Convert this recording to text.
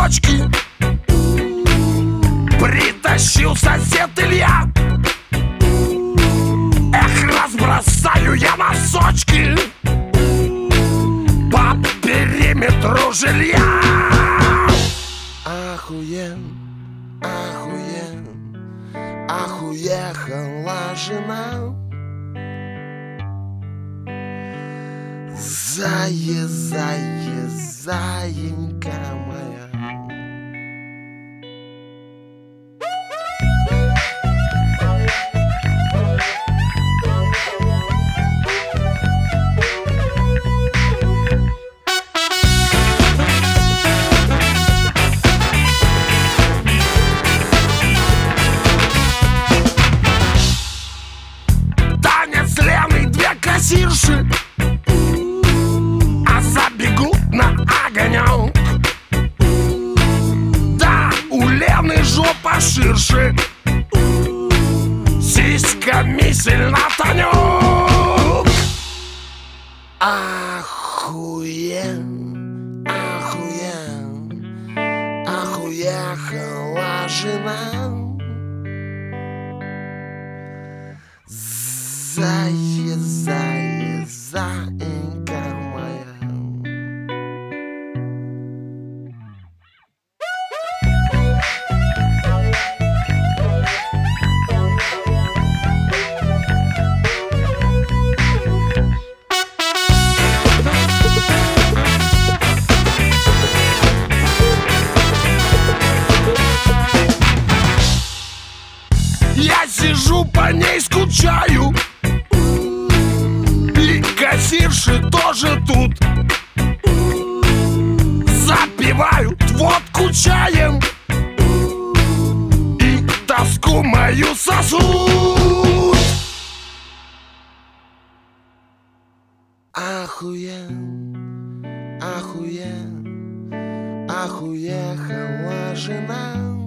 цветочки притащил сосед Илья. Эх, разбросаю я носочки по периметру жилья. Охуен, охуен, охуехала жена. Заезаенька моя. Танец Лены, две кассирши, а забегут на огонек. Да, у Лены жопа ширше, сиськами сильно тонет. Охуен, охуен, охуехала жена. Заезаенька моя. Я сижу по ней, скучаю, и кассирши тоже тут. Запивают водку чаем и тоску мою сосут. Охуен, охуен, охуехала жена.